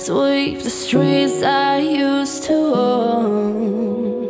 sweep the streets I used to own.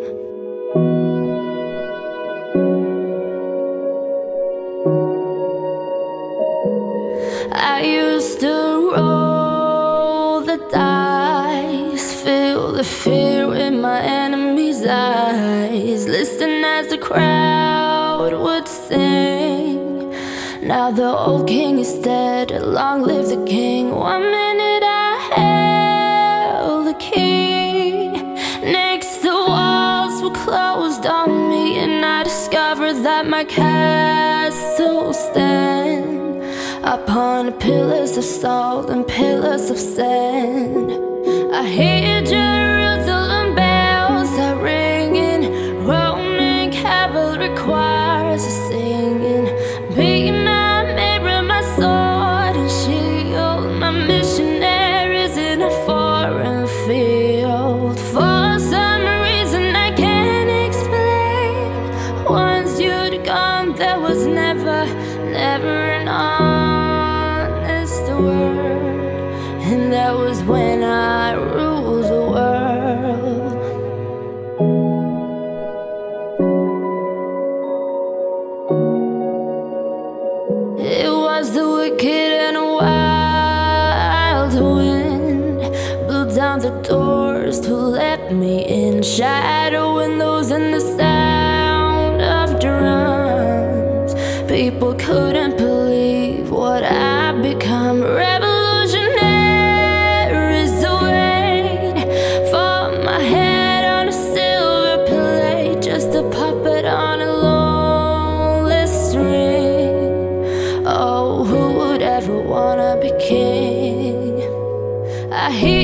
I used to roll the dice, feel the fear in my enemy's eyes, listen as the crowd would sing. Now the old king is dead, long live the king. 1 minute I held the key, next the walls were closed on me, and I discovered that my castle stands upon pillars of salt and pillars of sand. I hear Jerusalem bells are ringing, Roman cavalry choirs are singing. Be my mirror, my sword and shield, my missionaries in a foreign field. For some reason I can't explain, once you'd gone there was never an honest word, and that was when I ruled the world. It was the wicked and a wild wind blew down the doors to let me in, shadow windows and the sound of drums. People couldn't believe what I'd become. Revolutionaries wait for my head on a silver plate, just a puppet on a lonely string. Oh, who would ever wanna be king? I hear